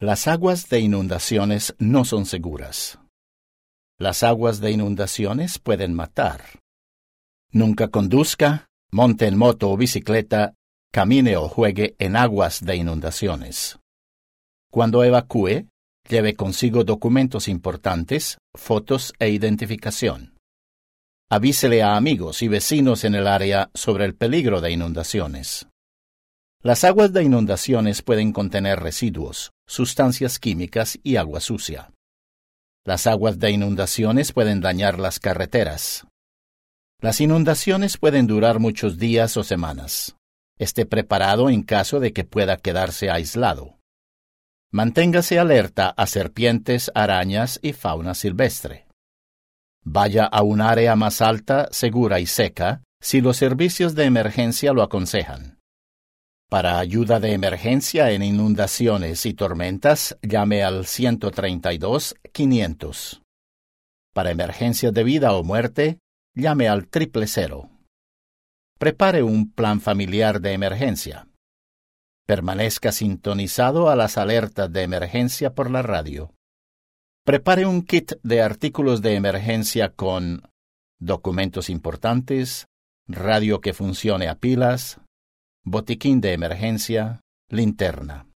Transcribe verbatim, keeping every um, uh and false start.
Las aguas de inundaciones no son seguras. Las aguas de inundaciones pueden matar. Nunca conduzca, monte en moto o bicicleta, camine o juegue en aguas de inundaciones. Cuando evacúe, lleve consigo documentos importantes, fotos e identificación. Avísele a amigos y vecinos en el área sobre el peligro de inundaciones. Las aguas de inundaciones pueden contener residuos, sustancias químicas y agua sucia. Las aguas de inundaciones pueden dañar las carreteras. Las inundaciones pueden durar muchos días o semanas. Esté preparado en caso de que pueda quedarse aislado. Manténgase alerta a serpientes, arañas y fauna silvestre. Vaya a un área más alta, segura y seca si los servicios de emergencia lo aconsejan. Para ayuda de emergencia en inundaciones y tormentas, llame al ciento treinta y dos, quinientos. Para emergencias de vida o muerte, llame al triple cero. Prepare un plan familiar de emergencia. Permanezca sintonizado a las alertas de emergencia por la radio. Prepare un kit de artículos de emergencia con documentos importantes, radio que funcione a pilas, botiquín de emergencia, linterna.